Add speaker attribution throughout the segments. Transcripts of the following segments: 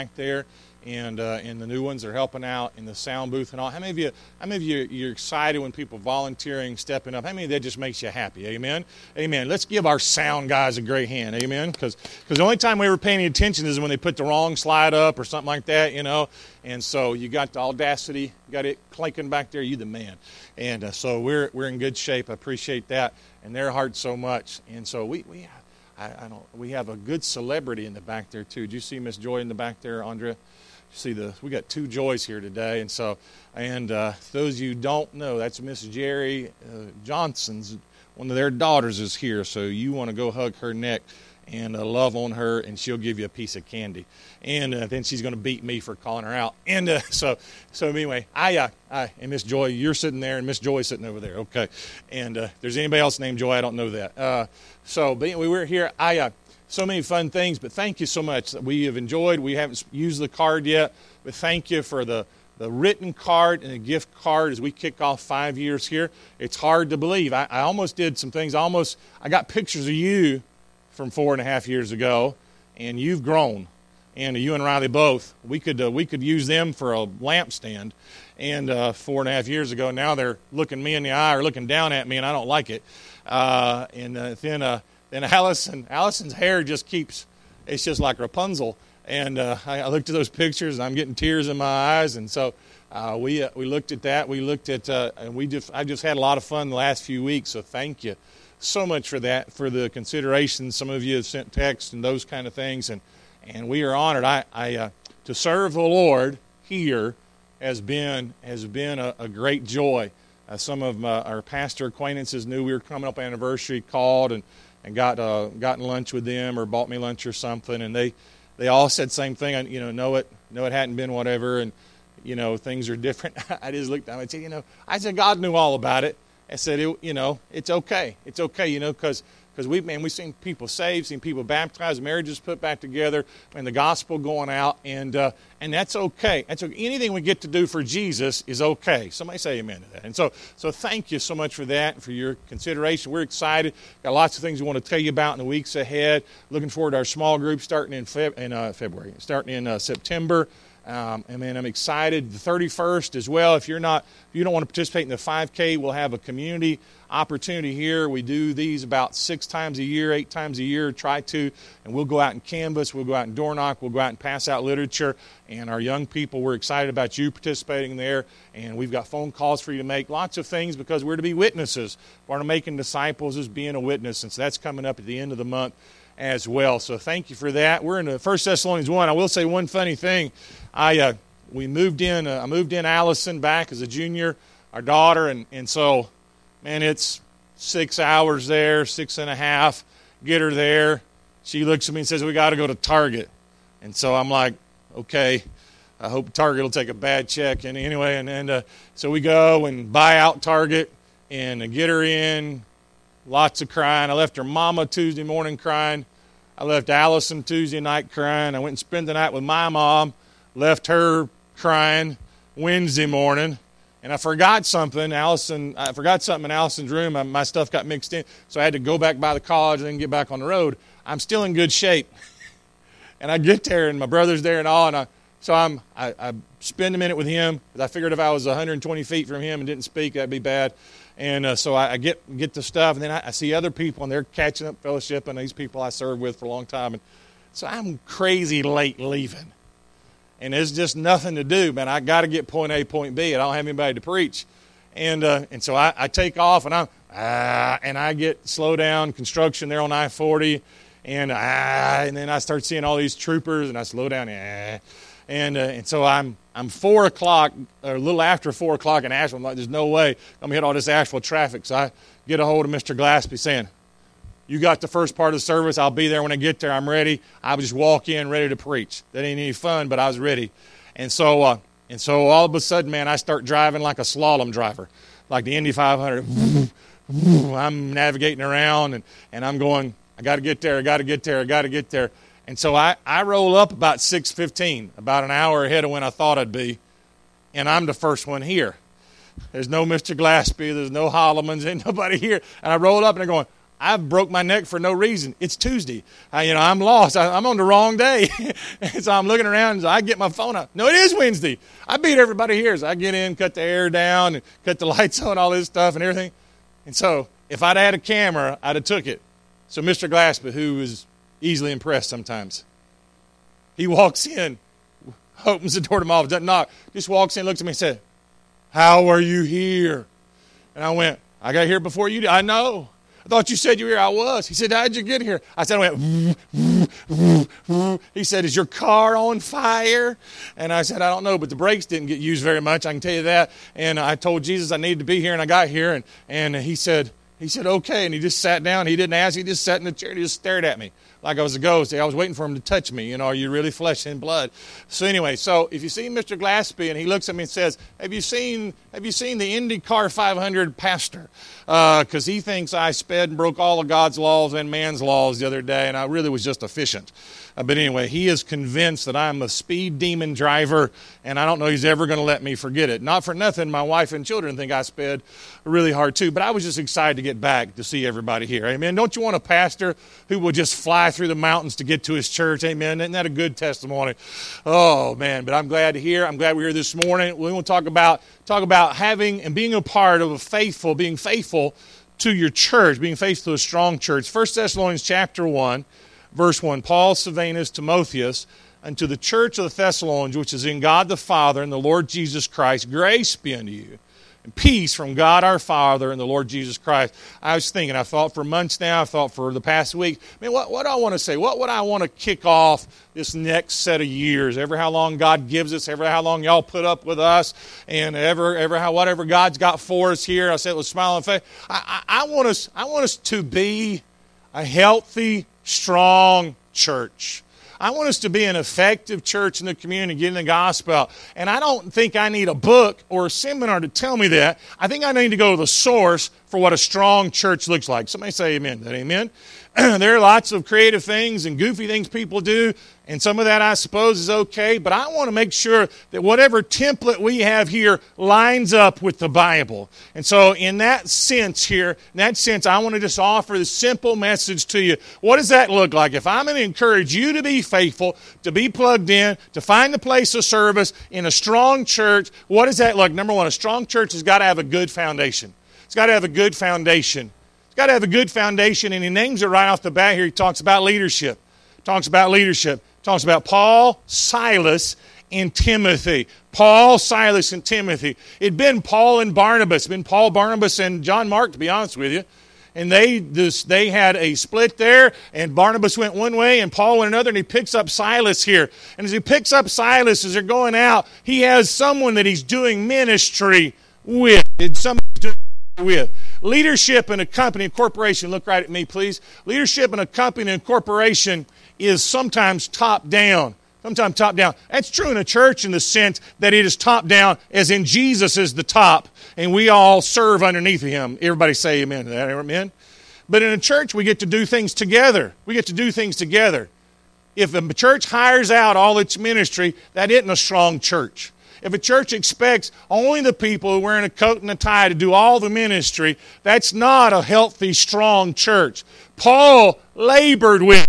Speaker 1: back there, and the new ones are helping out in the sound booth and all. How many of you you're excited when people volunteering, stepping up? How many of that just makes you happy? Amen. Amen. Let's give our sound guys a great hand. Amen. Because the only time we were paying attention is when they put the wrong slide up or something like that, you know. And so you got the audacity, got it clanking back there. You the man. And so we're in good shape. I appreciate that, and their heart so much. And so we have a good celebrity in the back there too. Did you see Miss Joy in the back there, Andrea? See we got two Joys here today, and so those of you who don't know, that's Miss Jerry Johnson's one of their daughters is here, so you want to go hug her neck and love on her, and she'll give you a piece of candy, and then she's going to beat me for calling her out, and so anyway, I and Miss Joy, you're sitting there, and Miss Joy's sitting over there, okay, and if there's anybody else named Joy, I don't know that, but anyway, we're here, so many fun things, but thank you so much that we have enjoyed. We haven't used the card yet, but thank you for the written card and the gift card as we kick off 5 years here. It's hard to believe. I almost did some things. I got pictures of you from 4.5 years ago, and you've grown. And you and Riley both. We could use them for a lampstand. And 4.5 years ago, now they're looking me in the eye or looking down at me, and I don't like it. Then Allison's hair just it's just like Rapunzel. And I looked at those pictures, and I'm getting tears in my eyes. And so we looked at that. We looked at, I just had a lot of fun the last few weeks. So thank you so much for that, for the consideration. Some of you have sent texts and those kind of things, and we are honored. To serve the Lord here has been a great joy. Some of our pastor acquaintances knew we were coming up anniversary, called and gotten lunch with them or bought me lunch or something, and they all said the same thing. Know it hadn't been whatever, and things are different. I just looked at them and said, I said God knew all about it. I said it's okay, because we've seen people saved, seen people baptized, marriages put back together, and the gospel going out, and that's okay. That's okay. Anything we get to do for Jesus is okay. Somebody say amen to that. And so thank you so much for that and for your consideration. We're excited. Got lots of things we want to tell you about in the weeks ahead. Looking forward to our small group starting in February, starting in September. I'm excited. The 31st as well. If you don't want to participate in the 5K, we'll have a community opportunity here. We do these about 6 times a year, 8 times a year, and we'll go out and canvas, we'll go out and door knock, we'll go out and pass out literature, and our young people, we're excited about you participating there, and we've got phone calls for you to make, lots of things, because we're to be witnesses. Part of making disciples is being a witness, and so that's coming up at the end of the month as well. So thank you for that. We're in 1 Thessalonians 1. I will say one funny thing. I moved in Allison back as a junior, our daughter, and so, man, it's 6 hours there, 6.5, get her there. She looks at me and says, we got to go to Target. And so I'm like, okay, I hope Target will take a bad check. And anyway, and so we go and buy out Target and get her in. Lots of crying. I left her mama Tuesday morning crying. I left Allison Tuesday night crying. I went and spent the night with my mom. Left her crying Wednesday morning. And I forgot something. I forgot something in Allison's room. My stuff got mixed in. So I had to go back by the college and then get back on the road. I'm still in good shape. And I get there, and my brother's there and all. And I spend a minute with him, because I figured if I was 120 feet from him and didn't speak, that'd be bad. And so I get the stuff, and then I see other people, and they're catching up fellowship, and these people I served with for a long time. And so I'm crazy late leaving. And there's just nothing to do, man. I got to get point A, point B. I don't have anybody to preach. And so I take off, and I get slow down construction there on I-40, and then I start seeing all these troopers, and I slow down, and so I'm 4 o'clock, or a little after 4 o'clock in Asheville. I'm like, there's no way I'm going to hit all this Asheville traffic. So I get a hold of Mr. Glaspie saying, you got the first part of the service. I'll be there when I get there. I'm ready. I would just walk in ready to preach. That ain't any fun, but I was ready. And so all of a sudden, man, I start driving like a slalom driver, like the Indy 500. I'm navigating around, and I'm going, I got to get there, I got to get there, I got to get there. And so I roll up about 6:15, about an hour ahead of when I thought I'd be, and I'm the first one here. There's no Mr. Glaspie, there's no Holloman's, ain't nobody here. And I roll up, and they're going, I've broke my neck for no reason. It's Tuesday. I'm lost. I'm on the wrong day. And so I'm looking around, and so I get my phone out. No, it is Wednesday. I beat everybody here. So I get in, cut the air down, and cut the lights on, all this stuff and everything. And so if I'd had a camera, I'd have took it. So Mr. Glassby, who is easily impressed sometimes, he walks in, opens the door to my office, doesn't knock, just walks in, looks at me and said, "How are you here?" And I went, "I got here before you did." "I know. I thought you said you were here." "I was." He said, "How'd you get here?" I said, I went, He said, "Is your car on fire?" And I said, "I don't know, but the brakes didn't get used very much, I can tell you that." And I told Jesus I needed to be here, and I got here, and he said, "Okay." And he just sat down. He didn't ask. He just sat in the chair and he just stared at me like I was a ghost. I was waiting for him to touch me. Are you really flesh and blood? So anyway, so if you see Mr. Glassby and he looks at me and says, have you seen the IndyCar 500 pastor? Because he thinks I sped and broke all of God's laws and man's laws the other day, and I really was just efficient. But anyway, he is convinced that I'm a speed demon driver, and I don't know he's ever going to let me forget it. Not for nothing, my wife and children think I sped really hard too, but I was just excited to get back to see everybody here. Amen. Don't you want a pastor who will just fly through the mountains to get to his church? Amen. Isn't that a good testimony? Oh, man, but I'm glad to hear. I'm glad we're here this morning. We want to talk about having and being a part of being faithful to your church, being faithful to a strong church. 1 Thessalonians chapter 1. Verse 1, Paul, Silvanus, Timotheus, unto the church of the Thessalonians, which is in God the Father and the Lord Jesus Christ, grace be unto you, and peace from God our Father and the Lord Jesus Christ. I was thinking, I've thought for months now, I've thought for the past week, what do I want to say? What would I want to kick off this next set of years? Ever how long God gives us, ever how long y'all put up with us, and whatever God's got for us here. I said with smiling face. I want us to be a healthy, strong church. I want us to be an effective church in the community, getting the gospel out. And I don't think I need a book or a seminar to tell me that. I think I need to go to the source for what a strong church looks like. Somebody say amen. Is that amen? There are lots of creative things and goofy things people do, and some of that I suppose is okay, but I want to make sure that whatever template we have here lines up with the Bible. And so in that sense, I want to just offer the simple message to you. What does that look like? If I'm going to encourage you to be faithful, to be plugged in, to find the place of service in a strong church, what does that look like? Number one, a strong church has got to have a good foundation. It's got to have a good foundation. It's got to have a good foundation, and he names it right off the bat here. He talks about leadership. Talks about Paul, Silas, and Timothy. Paul, Silas, and Timothy. It'd been Paul and Barnabas. It'd been Paul, Barnabas, and John Mark, to be honest with you. And they had a split there, and Barnabas went one way, and Paul went another, and he picks up Silas here. And as he picks up Silas, as they're going out, he has someone that he's doing ministry with. Leadership in a company and corporation, look right at me, please. Leadership in a company and corporation is sometimes top-down. Sometimes top-down. That's true in a church in the sense that it is top-down, as in Jesus is the top, and we all serve underneath him. Everybody say amen to that, amen? But in a church, we get to do things together. If a church hires out all its ministry, that isn't a strong church. If a church expects only the people who are wearing a coat and a tie to do all the ministry, that's not a healthy, strong church. Paul labored with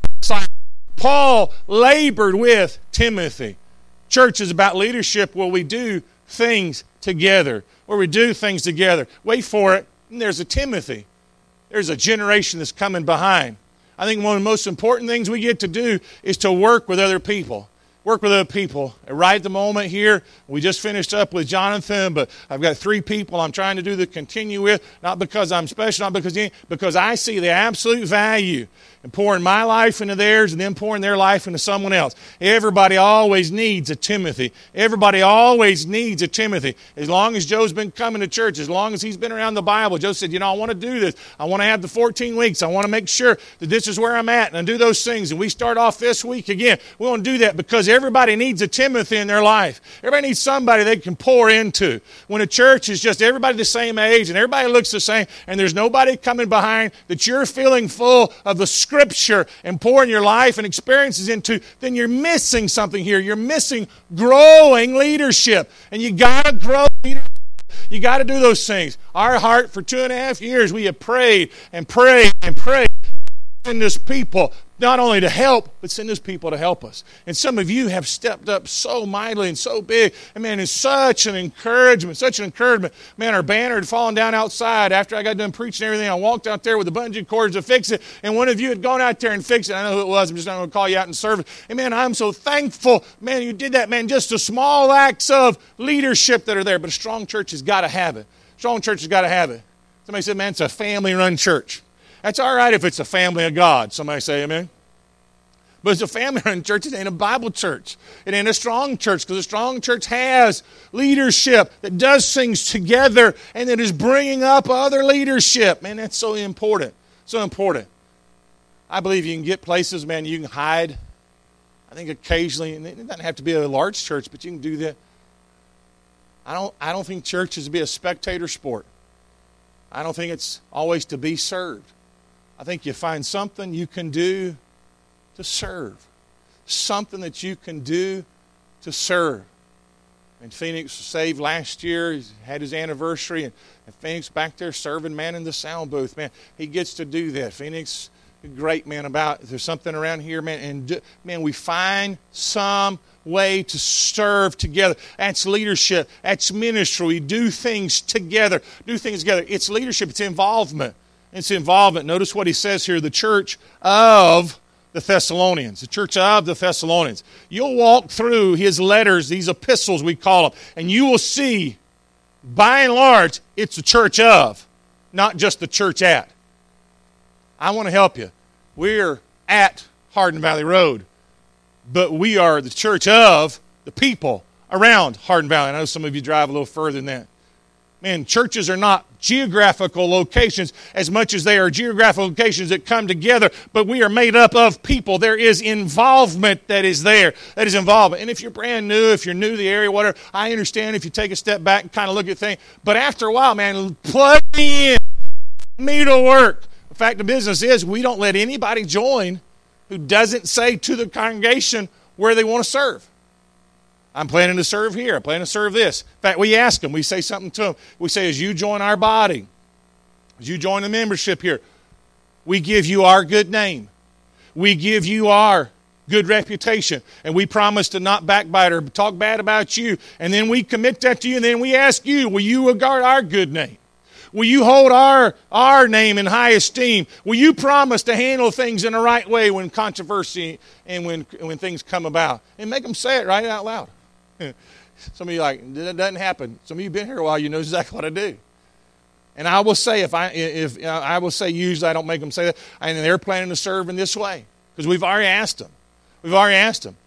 Speaker 1: Timothy. Church is about leadership where we do things together. Wait for it. And there's a Timothy. There's a generation that's coming behind. I think one of the most important things we get to do is to work with other people. Right at the moment here, we just finished up with Jonathan, but I've got 3 people I'm trying to do the continue with, not because I'm special, not because I see the absolute value in pouring my life into theirs and them pouring their life into someone else. Everybody always needs a Timothy. As long as Joe's been coming to church, as long as he's been around the Bible, Joe said, I want to do this. I want to have the 14 weeks. I want to make sure that this is where I'm at, and I do those things. And we start off this week again. We want to do that because everybody needs a Timothy in their life. Everybody needs somebody they can pour into. When a church is just everybody the same age and everybody looks the same and there's nobody coming behind that you're feeling full of the Scripture and pouring your life and experiences into, then you're missing something here. You're missing growing leadership. And you got to grow leadership. You got to do those things. Our heart for 2.5 years, we have prayed and prayed and prayed. Send us people, not only to help, but send us people to help us. And some of you have stepped up so mightily and so big. And man, it's such an encouragement, such an encouragement. Man, our banner had fallen down outside after I got done preaching and everything. I walked out there with the bungee cords to fix it. And one of you had gone out there and fixed it. I know who it was. I'm just not going to call you out in service. And man, I'm so thankful. Man, you did that, man. Just the small acts of leadership that are there. But a strong church has got to have it. Strong church has got to have it. Somebody said, man, it's a family-run church. That's all right if it's a family of God. Somebody say amen. But it's a family-run church. It ain't a Bible church. It ain't a strong church, because a strong church has leadership that does things together and that is bringing up other leadership. Man, that's so important. So important. I believe you can get places, man, you can hide. I think occasionally, and it doesn't have to be a large church, but you can do that. I don't think church is to be a spectator sport. I don't think it's always to be served. I think you find something you can do to serve. Something that you can do to serve. And Phoenix was saved last year. He had his anniversary. And Phoenix back there serving, man, in the sound booth. Man, he gets to do that. Phoenix, great, man, about there's something around here, man. And, man, we find some way to serve together. That's leadership. That's ministry. We do things together. Do things together. It's leadership. It's involvement. It's involvement. Notice what he says here, the church of the Thessalonians. The church of the Thessalonians. You'll walk through his letters, these epistles we call them, and you will see, by and large, it's the church of, not just the church at. I want to help you. We're at Hardin Valley Road, but we are the church of the people around Hardin Valley. I know some of you drive a little further than that. Man, churches are not geographical locations as much as they are geographical locations that come together, but we are made up of people. There is involvement that is there. That is involvement. And if you're brand new, if you're new to the area, whatever, I understand if you take a step back and kind of look at things. But after a while, man, plug me in. Me to work. The fact of the business is we don't let anybody join who doesn't say to the congregation where they want to serve. I'm planning to serve here. I'm planning to serve this. In fact, we ask them. We say something to them. We say, as you join our body, as you join the membership here, we give you our good name. We give you our good reputation. And we promise to not backbite or talk bad about you. And then we commit that to you. And then we ask you, will you regard our good name? Will you hold our name in high esteem? Will you promise to handle things in the right way when controversy and when things come about? And make them say it right out loud. Some of you are like, that doesn't happen. Some of you have been here a while, you know exactly what I do. And I will say, if I will say usually I don't make them say that, and they're planning to serve in this way. Because we've already asked them. We've already asked them.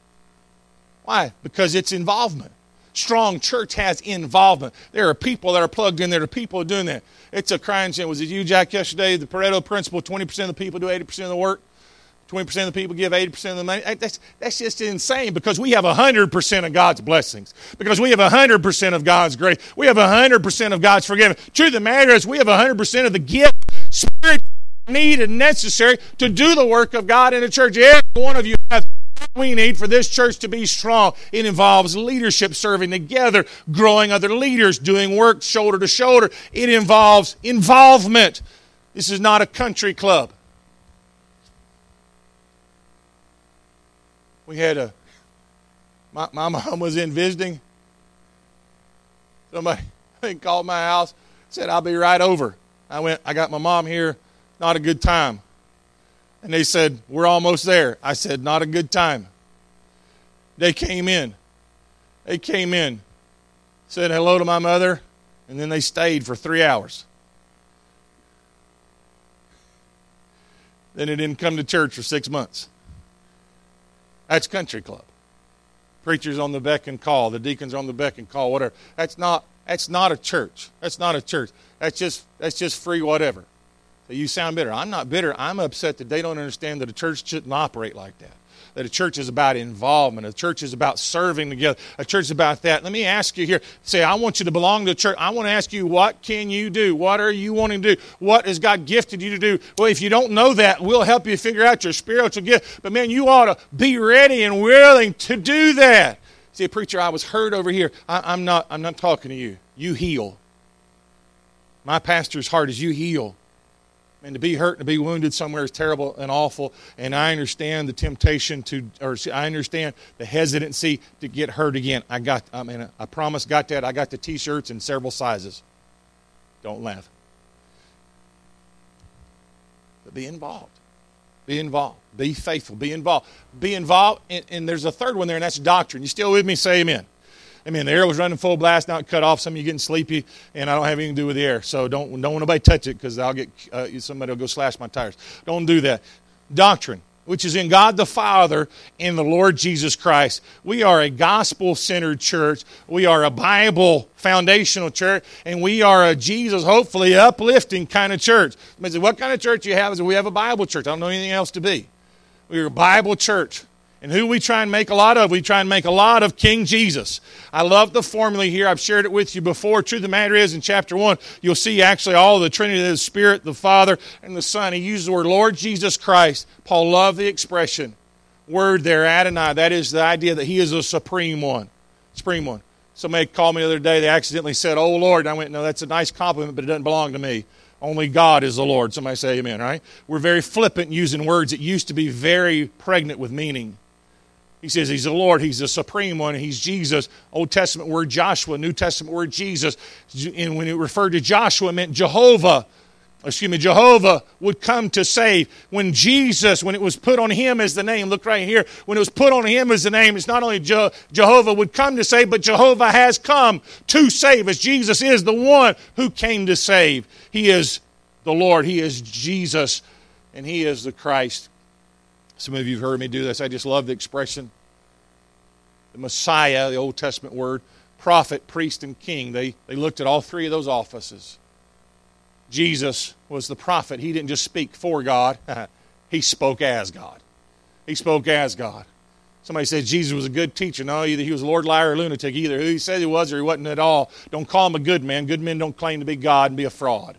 Speaker 1: Why? Because it's involvement. Strong church has involvement. There are people that are plugged in there. There are people doing that. It's a crying shame. Was it you, Jack, yesterday? The Pareto principle, 20% of the people do 80% of the work. 20% of the people give 80% of the money. That's just insane, because we have 100% of God's blessings. Because we have 100% of God's grace. We have 100% of God's forgiveness. Truth of the matter is we have 100% of the gift, spiritual need, and necessary to do the work of God in the church. Every one of you have what we need for this church to be strong. It involves leadership, serving together, growing other leaders, doing work shoulder to shoulder. It involves involvement. This is not a country club. We had my mom was in visiting. Somebody called my house, said, I'll be right over. I got my mom here, not a good time. And they said, we're almost there. I said, not a good time. They came in, said hello to my mother, and then they stayed for 3 hours. Then they didn't come to church for 6 months. That's country club. Preachers on the beck and call. The deacons are on the beck and call, whatever. That's not a church. That's not a church. That's just free whatever. So you sound bitter. I'm not bitter. I'm upset that they don't understand that a church shouldn't operate like that. That a church is about involvement. A church is about serving together. A church is about that. Let me ask you here. Say, I want you to belong to a church. I want to ask you, what can you do? What are you wanting to do? What has God gifted you to do? Well, if you don't know that, we'll help you figure out your spiritual gift. But man, you ought to be ready and willing to do that. See, preacher, I was hurt over here. I'm not talking to you. you heal. My pastor's heart is you heal. And to be hurt and to be wounded somewhere is terrible and awful. And I understand the temptation I understand the hesitancy to get hurt again. I promise, got that. I got the T-shirts in several sizes. Don't laugh. But be involved. Be involved. Be faithful. Be involved. Be involved. And there's a third one there, and that's doctrine. You still with me? Say amen. Amen. The air was running full blast. Now it cut off. Some of you getting sleepy, and I don't have anything to do with the air. So don't want nobody touch it, because I'll get somebody will go slash my tires. Don't do that. Doctrine, which is in God the Father and the Lord Jesus Christ. We are a gospel-centered church. We are a Bible foundational church, and we are a Jesus, hopefully uplifting kind of church. I mean, what kind of church you have is we have a Bible church. I don't know anything else to be. We're a Bible church. And who we try and make a lot of? We try and make a lot of King Jesus. I love the formula here. I've shared it with you before. Truth of the matter is, in chapter 1, you'll see actually all of the Trinity, the Spirit, the Father, and the Son. He uses the word Lord Jesus Christ. Paul loved the expression. Word there, Adonai. That is the idea that He is the supreme one. Supreme one. Somebody called me the other day. They accidentally said, "Oh, Lord." And I went, "No, that's a nice compliment, but it doesn't belong to me. Only God is the Lord." Somebody say amen, right? We're very flippant using words that used to be very pregnant with meaning. He says He's the Lord, He's the supreme one, He's Jesus. Old Testament word Joshua, New Testament word Jesus. And when it referred to Joshua, it meant Jehovah would come to save. When it was put on Him as the name, look right here, when it was put on Him as the name, it's not only Jehovah would come to save, but Jehovah has come to save us. Jesus is the one who came to save. He is the Lord, He is Jesus, and He is the Christ. Some of you have heard me do this. I just love the expression. The Messiah, the Old Testament word, prophet, priest, and king. They looked at all three of those offices. Jesus was the prophet. He didn't just speak for God. He spoke as God. He spoke as God. Somebody said Jesus was a good teacher. No, either he was a Lord, liar, or lunatic. Either who he said he was or he wasn't at all. Don't call him a good man. Good men don't claim to be God and be a fraud.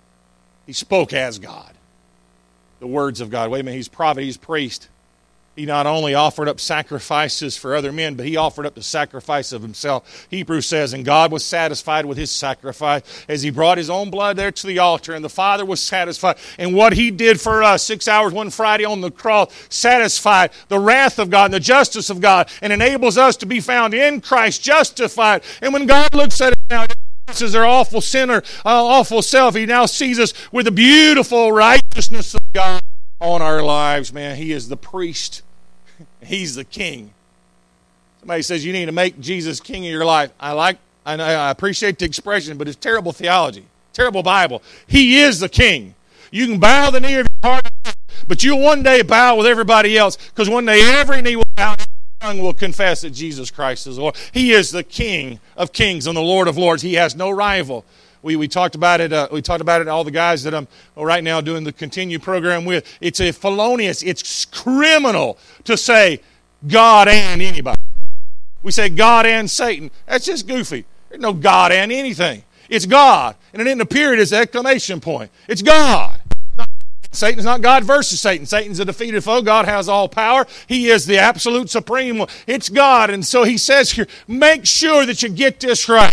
Speaker 1: He spoke as God. The words of God. Wait a minute, He's prophet, He's priest. He not only offered up sacrifices for other men, but He offered up the sacrifice of Himself. Hebrews says, and God was satisfied with His sacrifice as He brought His own blood there to the altar, and the Father was satisfied. And what He did for us, 6 hours one Friday on the cross, satisfied the wrath of God and the justice of God, and enables us to be found in Christ, justified. And when God looks at it now, this is our awful sinner, awful self. He now sees us with the beautiful righteousness of God on our lives, man. He is the priest. He's the king. Somebody says you need to make Jesus king of your life. I appreciate the expression, but it's terrible theology, terrible Bible. He is the king. You can bow the knee of your heart, but you'll one day bow with everybody else, because one day every knee will bow, tongue will confess that Jesus Christ is the Lord. He is the King of kings and the Lord of lords. He has no rival. We talked about it. We talked about it. All the guys that I'm right now doing the Continue program with. It's a felonious. It's criminal to say God and anybody. We say God and Satan. That's just goofy. There's no God and anything. It's God, and it isn't a period. It's an exclamation point. It's God. Satan's not God versus Satan. Satan's a defeated foe. God has all power. He is the absolute supreme one. It's God. And so He says here, make sure that you get this right.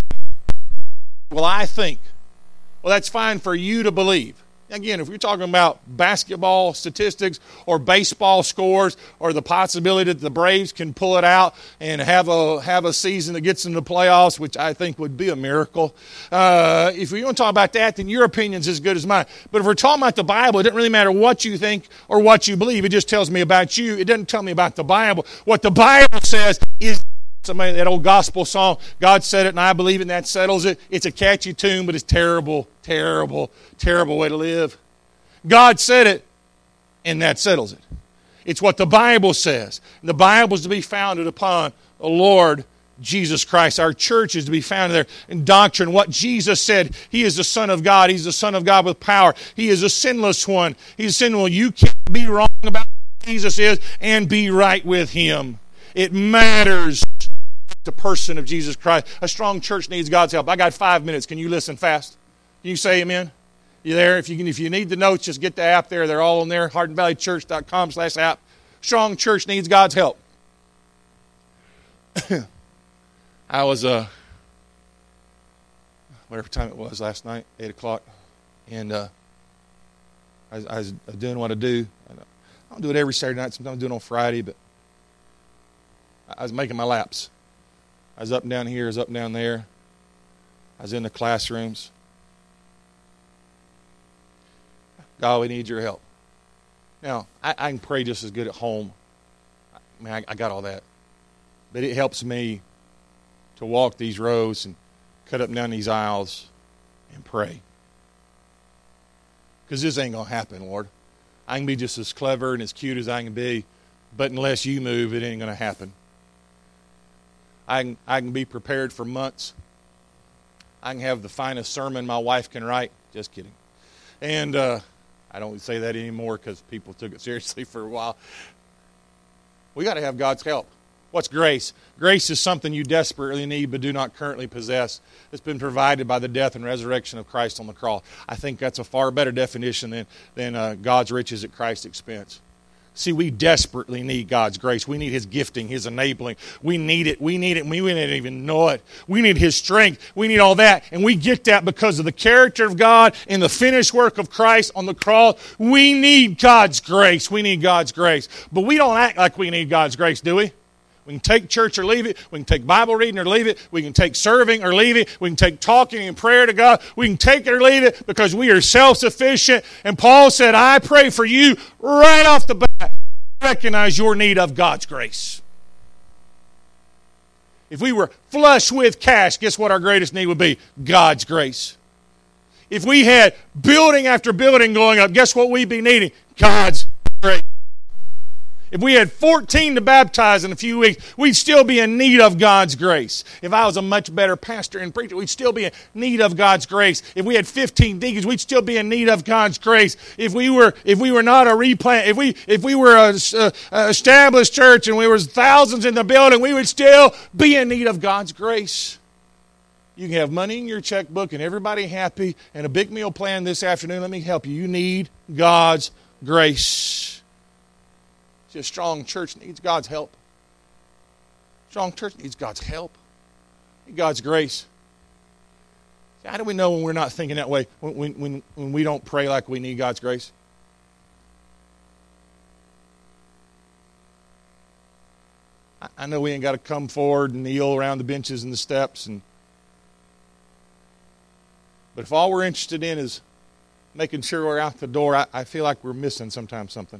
Speaker 1: Well, I think. Well, that's fine for you to believe. Again, if you're talking about basketball statistics or baseball scores or the possibility that the Braves can pull it out and have a season that gets into the playoffs, which I think would be a miracle. If we want to talk about that, then your opinion's as good as mine. But if we're talking about the Bible, it doesn't really matter what you think or what you believe. It just tells me about you. It doesn't tell me about the Bible. What the Bible says is that old gospel song, God said it and I believe it, and that settles it. It's a catchy tune, but it's terrible, terrible, terrible way to live. God said it, and that settles it. It's what the Bible says. And the Bible is to be founded upon the Lord Jesus Christ. Our church is to be founded there in doctrine. What Jesus said, He is the Son of God. He's the Son of God with power. He is a sinless one. He's a sinless one. You can't be wrong about who Jesus is and be right with Him. It matters. The person of Jesus Christ. A strong church needs God's help. I got 5 minutes. Can you listen fast? Can you say amen? You there? If you need the notes, just get the app there. They're all on there. HardinValleyChurch.com/app. Strong church needs God's help. I was whatever time it was last night, 8 o'clock. And I was doing what I do. I don't do it every Saturday night. Sometimes I do it on Friday, but I was making my laps. I was up and down here, I was up and down there. I was in the classrooms. God, we need your help. Now, I can pray just as good at home. I mean, I got all that. But it helps me to walk these rows and cut up and down these aisles and pray. Because this ain't going to happen, Lord. I can be just as clever and as cute as I can be, but unless you move, it ain't going to happen. I can be prepared for months. I can have the finest sermon my wife can write. Just kidding. And I don't say that anymore because people took it seriously for a while. We got to have God's help. What's grace? Grace is something you desperately need but do not currently possess. It's been provided by the death and resurrection of Christ on the cross. I think that's a far better definition than God's riches at Christ's expense. See, we desperately need God's grace. We need His gifting, His enabling. We need it. We need it. We didn't even know it. We need His strength. We need all that. And we get that because of the character of God and the finished work of Christ on the cross. We need God's grace. We need God's grace. But we don't act like we need God's grace, do we? We can take church or leave it. We can take Bible reading or leave it. We can take serving or leave it. We can take talking and prayer to God. We can take it or leave it because we are self-sufficient. And Paul said, I pray for you right off the bat. Recognize your need of God's grace. If we were flush with cash, guess what our greatest need would be? God's grace. If we had building after building going up, guess what we'd be needing? God's grace. If we had 14 to baptize in a few weeks, we'd still be in need of God's grace. If I was a much better pastor and preacher, we'd still be in need of God's grace. If we had 15 deacons, we'd still be in need of God's grace. If we were not a replant, if we were an established church and we were thousands in the building, we would still be in need of God's grace. You can have money in your checkbook and everybody happy and a big meal plan this afternoon. Let me help you. You need God's grace. A strong church needs God's help. Strong church needs God's help. Needs God's grace. How do we know when we're not thinking that way? When we don't pray like we need God's grace? I know we ain't got to come forward and kneel around the benches and the steps. But if all we're interested in is making sure we're out the door, I feel like we're missing sometimes something.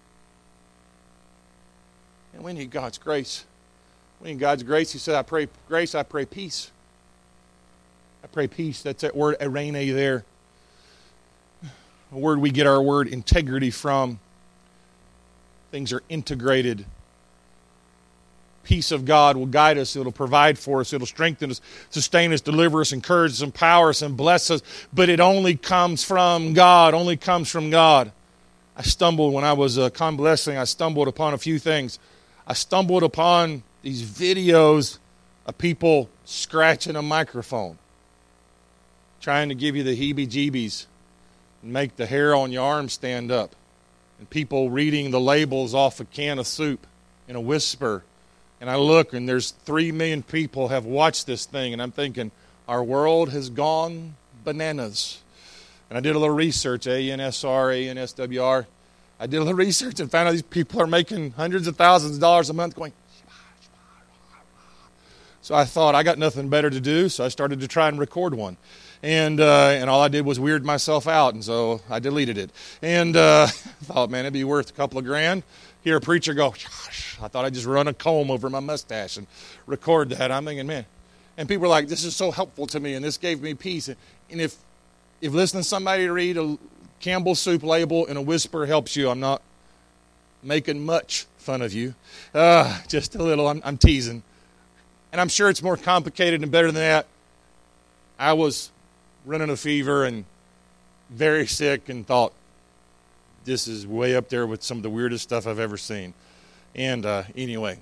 Speaker 1: And we need God's grace. We need God's grace. He said, I pray grace, I pray peace. I pray peace. That's that word eirene there. A word we get our word integrity from. Things are integrated. Peace of God will guide us. It'll provide for us. It'll strengthen us, sustain us, deliver us, encourage us, empower us, and bless us. But it only comes from God. Only comes from God. I stumbled when I was convalescing. I stumbled upon a few things. I stumbled upon these videos of people scratching a microphone, trying to give you the heebie-jeebies and make the hair on your arm stand up, and people reading the labels off a can of soup in a whisper. And I look, and there's 3 million people have watched this thing, and I'm thinking, our world has gone bananas. And I did a little research, ANSR, ANSWR. I did a little research and found out these people are making hundreds of thousands of dollars a month going. So I thought I got nothing better to do, so I started to try and record one. And all I did was weird myself out, and so I deleted it. And thought, man, it'd be worth a couple of grand. Hear a preacher go, I thought I'd just run a comb over my mustache and record that. I'm thinking, man. And people were like, this is so helpful to me, and this gave me peace. And if listening to somebody read a Campbell's soup label in a whisper helps you, I'm not making much fun of you. Just a little. I'm teasing. And I'm sure it's more complicated and better than that. I was running a fever and very sick and thought, this is way up there with some of the weirdest stuff I've ever seen. And anyway,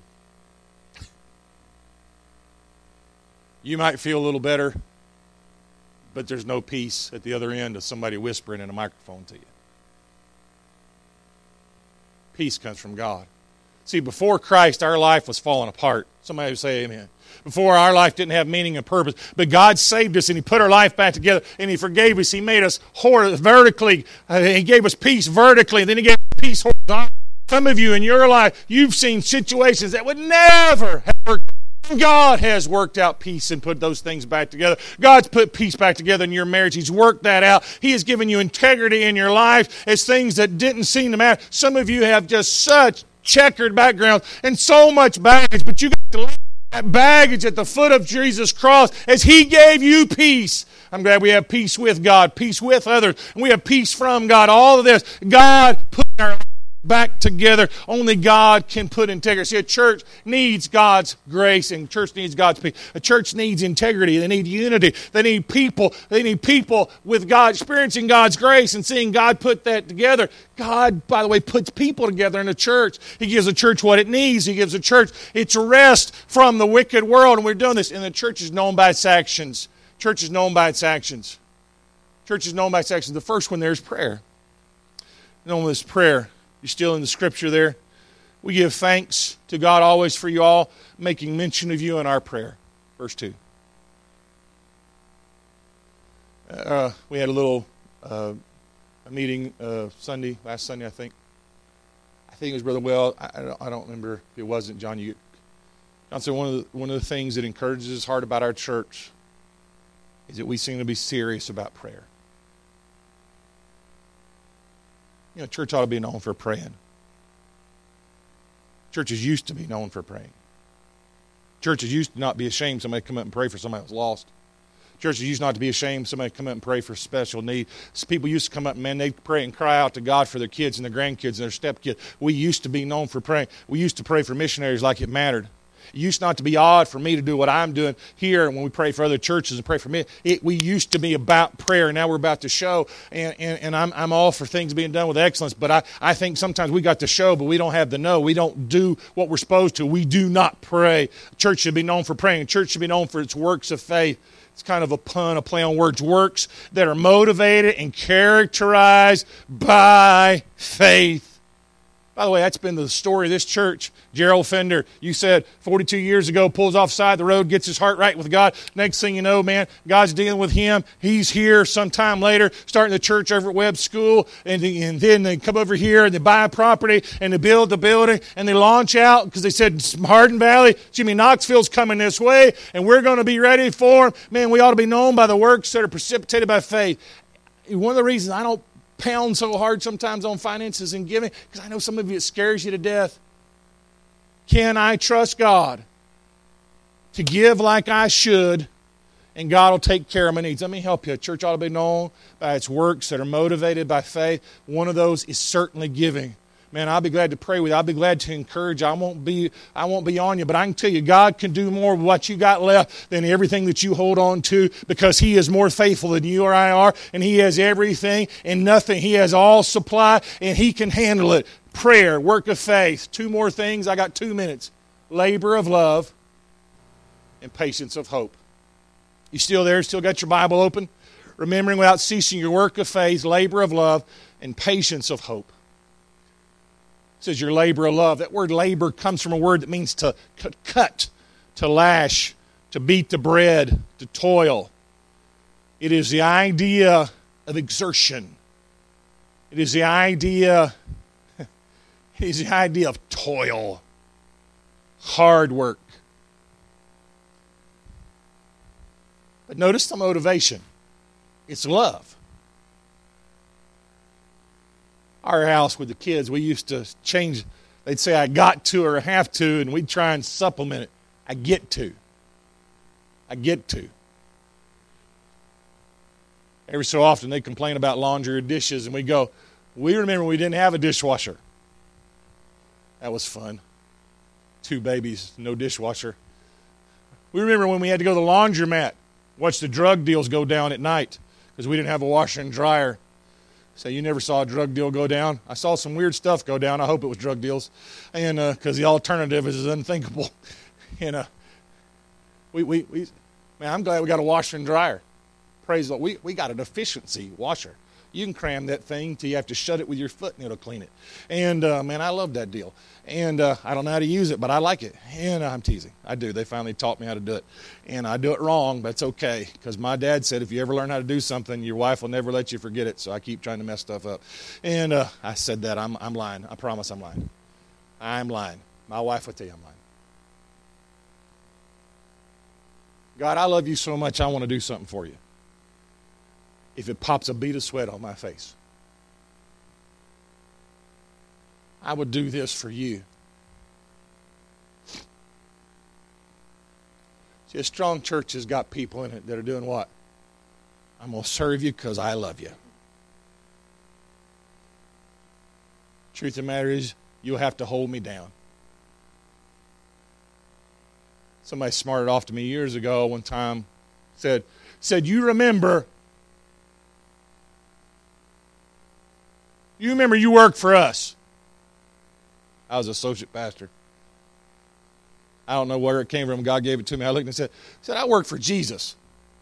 Speaker 1: you might feel a little better, but there's no peace at the other end of somebody whispering in a microphone to you. Peace comes from God. See, before Christ, our life was falling apart. Somebody would say amen. Before, our life didn't have meaning and purpose. But God saved us, and He put our life back together, and He forgave us. He made us vertically. He gave us peace vertically, and then He gave us peace horizontally. Some of you in your life, you've seen situations that would never have worked. God has worked out peace and put those things back together. God's put peace back together in your marriage. He's worked that out. He has given you integrity in your life as things that didn't seem to matter. Some of you have just such checkered backgrounds and so much baggage, but you got to leave that baggage at the foot of Jesus' cross as He gave you peace. I'm glad we have peace with God, peace with others, and we have peace from God. All of this, God put our life back together. Only God can put integrity. See, a church needs God's grace, and a church needs God's peace. A church needs integrity. They need unity. They need people. They need people with God, experiencing God's grace and seeing God put that together. God, by the way, puts people together in a church. He gives a church what it needs. He gives a church its rest from the wicked world, and we're doing this. And the church is known by its actions. Church is known by its actions. Church is known by its actions. The first one there is prayer. Known as prayer. You're still in the scripture there. We give thanks to God always for you all, making mention of you in our prayer. Verse 2. We had a little a meeting last Sunday, I think. I think it was Brother Well. I don't remember if it wasn't John. John said one of the things that encourages his heart about our church is that we seem to be serious about prayer. You know, church ought to be known for praying. Churches used to be known for praying. Churches used to not be ashamed somebody come up and pray for somebody who's lost. Churches used not to be ashamed somebody come up and pray for special need. People used to come up, man, they'd pray and cry out to God for their kids and their grandkids and their stepkids. We used to be known for praying. We used to pray for missionaries like it mattered. It used not to be odd for me to do what I'm doing here when we pray for other churches and pray for me. We used to be about prayer, and now we're about to show, and I'm all for things being done with excellence, but I think sometimes we got to show, but we don't have the know. We don't do what we're supposed to. We do not pray. Church should be known for praying. Church should be known for its works of faith. It's kind of a pun, a play on words. Works that are motivated and characterized by faith. By the way, that's been the story of this church. Gerald Fender, you said 42 years ago, pulls off side the road, gets his heart right with God. Next thing you know, man, God's dealing with him. He's here sometime later, starting the church over at Webb School. And then they come over here and they buy a property and they build the building and they launch out because they said Hardin Valley, Jimmy Knoxville's coming this way and we're going to be ready for him. Man, we ought to be known by the works that are precipitated by faith. One of the reasons I don't pound so hard sometimes on finances and giving, because I know some of you, it scares you to death. Can I trust God to give like I should, and God will take care of my needs? Let me help you. A church ought to be known by its works that are motivated by faith. One of those is certainly giving. Man, I'll be glad to pray with you. I'll be glad to encourage you. I won't be on you, but I can tell you, God can do more with what you got left than everything that you hold on to, because He is more faithful than you or I are, and He has everything and nothing. He has all supply, and He can handle it. Prayer, work of faith. Two more things. I got 2 minutes. Labor of love and patience of hope. You still there? Still got your Bible open? Remembering without ceasing your work of faith, labor of love, and patience of hope. It says your labor of love. That word labor comes from a word that means to cut, to lash, to beat the bread, to toil. It is the idea of exertion. It is the idea of toil, hard work. But notice the motivation. It's love. Our house with the kids, we used to change. They'd say, I got to or have to, and we'd try and supplement it. I get to. Every so often, they complain about laundry or dishes, and we go, we remember we didn't have a dishwasher. That was fun. 2 babies, no dishwasher. We remember when we had to go to the laundromat, watch the drug deals go down at night, because we didn't have a washer and dryer. Say, you never saw a drug deal go down? I saw some weird stuff go down. I hope it was drug deals. And because the alternative is unthinkable. And man, I'm glad we got a washer and dryer. Praise the Lord. We got an efficiency washer. You can cram that thing till you have to shut it with your foot and it'll clean it. And, man, I love that deal. And I don't know how to use it, but I like it. And I'm teasing. I do. They finally taught me how to do it. And I do it wrong, but it's okay. Because my dad said if you ever learn how to do something, your wife will never let you forget it. So I keep trying to mess stuff up. And I said that. I'm lying. I promise I'm lying. I'm lying. My wife will tell you I'm lying. God, I love you so much, I want to do something for you. If it pops a bead of sweat on my face, I would do this for you. See, a strong church has got people in it that are doing what? I'm going to serve you because I love you. Truth of the matter is, you'll have to hold me down. Somebody smarted off to me years ago one time, said, you remember you worked for us. I was associate pastor. I don't know where it came from. God gave it to me. I looked and said, I work for Jesus.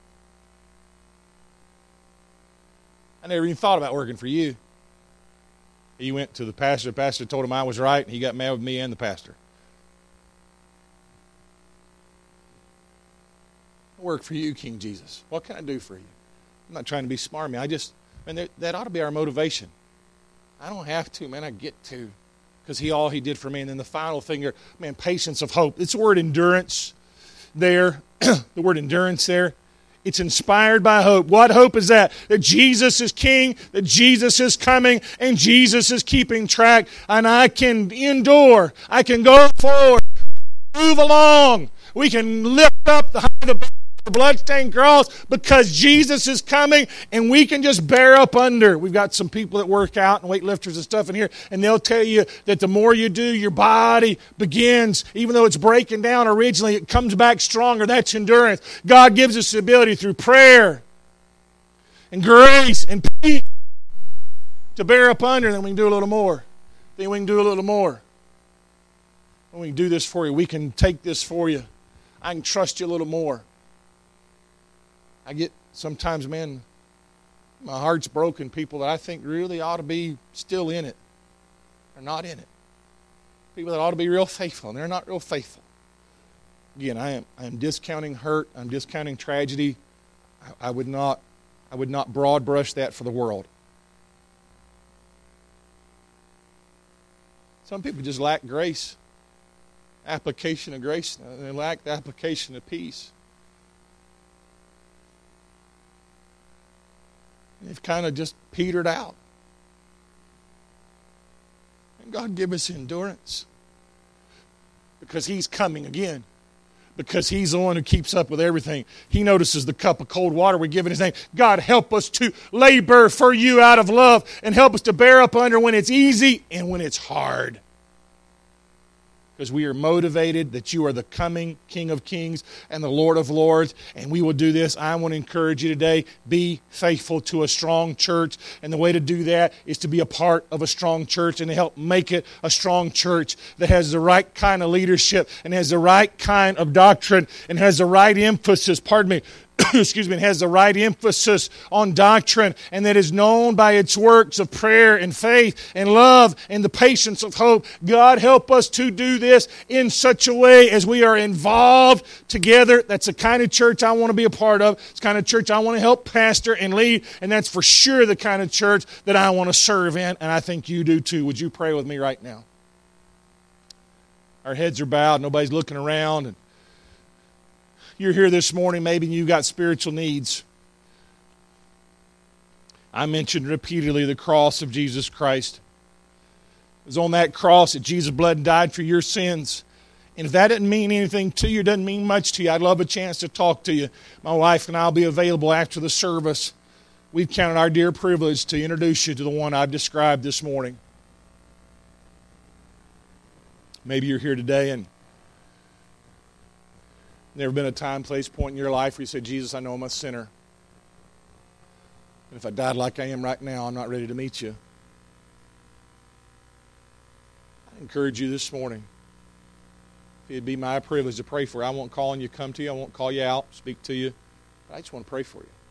Speaker 1: I never even thought about working for you. He went to the pastor. The pastor told him I was right, and he got mad with me and the pastor. I work for you, King Jesus. What can I do for you? I'm not trying to be smarmy. That ought to be our motivation. I don't have to, man. I get to. Because all he did for me. And then the final thing here, man, patience of hope. It's the word endurance there. The word endurance there. It's inspired by hope. What hope is that? That Jesus is King, that Jesus is coming, and Jesus is keeping track. And I can endure. I can go forward. Move along. We can lift up the bloodstained cross because Jesus is coming, and we can just bear up under. We've got some people that work out and weightlifters and stuff in here, and they'll tell you that the more you do, your body begins, even though it's breaking down originally, it comes back stronger. That's endurance. God gives us the ability through prayer and grace and peace to bear up under, and then we can do a little more. Then we can do a little more. When we can do this for you, we can take this for you. I can trust you a little more. I get sometimes, man, my heart's broken. People that I think really ought to be still in it are not in it. People that ought to be real faithful, and they're not real faithful. Again, I am discounting hurt. I'm discounting tragedy. I would not broad brush that for the world. Some people just lack grace, application of grace. They lack the application of peace. They've kind of just petered out. And God give us endurance. Because He's coming again. Because He's the one who keeps up with everything. He notices the cup of cold water we give in His name. God, help us to labor for you out of love. And help us to bear up under when it's easy and when it's hard. Because we are motivated that you are the coming King of Kings and the Lord of Lords, and we will do this. I want to encourage you today, be faithful to a strong church, and the way to do that is to be a part of a strong church and to help make it a strong church that has the right kind of leadership and has the right kind of doctrine and has the right emphasis, excuse me, and has the right emphasis on doctrine, and that is known by its works of prayer and faith and love and the patience of hope. God, help us to do this in such a way as we are involved together. That's the kind of church I want to be a part of. It's the kind of church I want to help pastor and lead, and that's for sure the kind of church that I want to serve in, and I think you do too. Would you pray with me right now? Our heads are bowed. Nobody's looking around, and you're here this morning, maybe you've got spiritual needs. I mentioned repeatedly the cross of Jesus Christ. It was on that cross that Jesus bled and died for your sins. And if that doesn't mean anything to you, doesn't mean much to you, I'd love a chance to talk to you. My wife and I will be available after the service. We've counted our dear privilege to introduce you to the one I've described this morning. Maybe you're here today and never been a time, place, point in your life where you say, Jesus, I know I'm a sinner. And if I died like I am right now, I'm not ready to meet you. I encourage you this morning. If it'd be my privilege to pray for you. I won't call on you, come to you. I won't call you out, speak to you. But I just want to pray for you.